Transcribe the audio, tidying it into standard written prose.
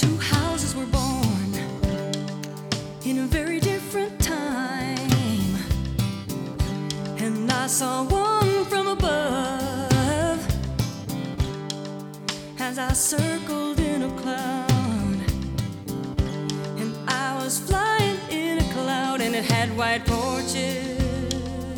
Two houses were born in a very different time, and I saw one from above as I circled in a cloud, and I was flying in a cloud, and it had white porches